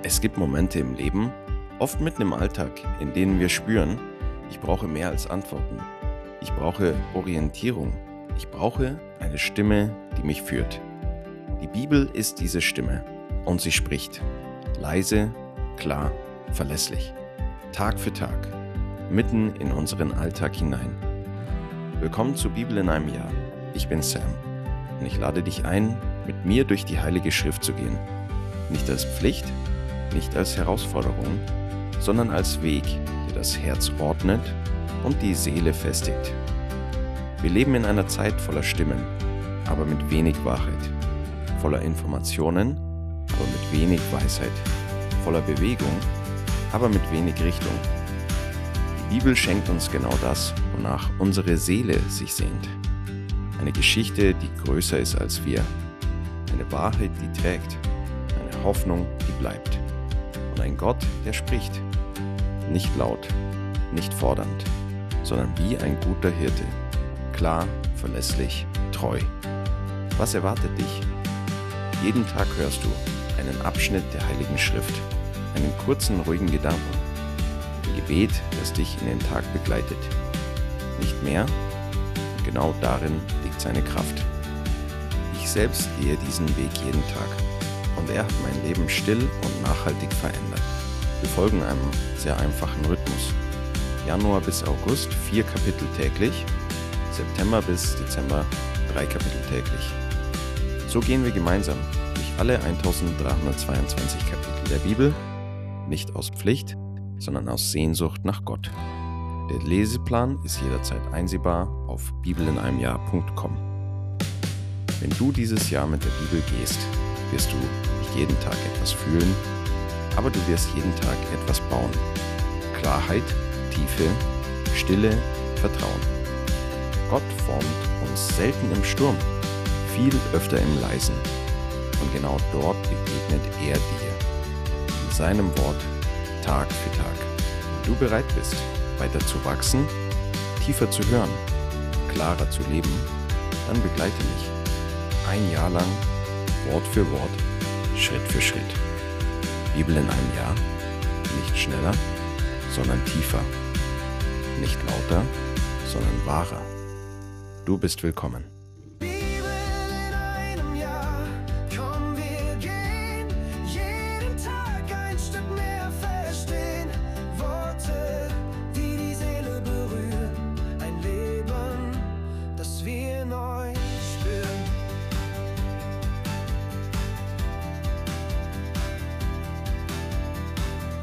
Es gibt Momente im Leben, oft mitten im Alltag, in denen wir spüren, ich brauche mehr als Antworten. Ich brauche Orientierung. Ich brauche eine Stimme, die mich führt. Die Bibel ist diese Stimme und sie spricht. Leise, klar, verlässlich. Tag für Tag, mitten in unseren Alltag hinein. Willkommen zur Bibel in einem Jahr. Ich bin Sam und ich lade dich ein, mit mir durch die Heilige Schrift zu gehen. Nicht als Pflicht, nicht als Herausforderung, sondern als Weg, der das Herz ordnet und die Seele festigt. Wir leben in einer Zeit voller Stimmen, aber mit wenig Wahrheit, voller Informationen, aber mit wenig Weisheit, voller Bewegung, aber mit wenig Richtung. Die Bibel schenkt uns genau das, wonach unsere Seele sich sehnt. Eine Geschichte, die größer ist als wir. Eine Wahrheit, die trägt. Eine Hoffnung, die bleibt. Und ein Gott, der spricht. Nicht laut, nicht fordernd, sondern wie ein guter Hirte. Klar, verlässlich, treu. Was erwartet dich? Jeden Tag hörst du einen Abschnitt der Heiligen Schrift, einen kurzen, ruhigen Gedanken, ein Gebet, das dich in den Tag begleitet. Nicht mehr? Und genau darin liegt seine Kraft. Ich selbst gehe diesen Weg jeden Tag und er hat mein Leben still und nachhaltig verändert. Wir folgen einem sehr einfachen Rhythmus. Januar bis August 4 Kapitel täglich, September bis Dezember 3 Kapitel täglich. So gehen wir gemeinsam durch alle 1322 Kapitel der Bibel, nicht aus Pflicht, sondern aus Sehnsucht nach Gott. Der Leseplan ist jederzeit einsehbar auf bibelineinemjahr.com. Wenn du dieses Jahr mit der Bibel gehst, wirst du nicht jeden Tag etwas fühlen, aber du wirst jeden Tag etwas bauen. Klarheit, Tiefe, Stille, Vertrauen. Gott formt uns selten im Sturm, viel öfter im Leisen. Und genau dort begegnet er dir. In seinem Wort, Tag für Tag. Wenn du bereit bist, weiter zu wachsen, tiefer zu hören, klarer zu leben, dann begleite mich. Ein Jahr lang, Wort für Wort, Schritt für Schritt. Bibel in einem Jahr. Nicht schneller, sondern tiefer. Nicht lauter, sondern wahrer. Du bist willkommen.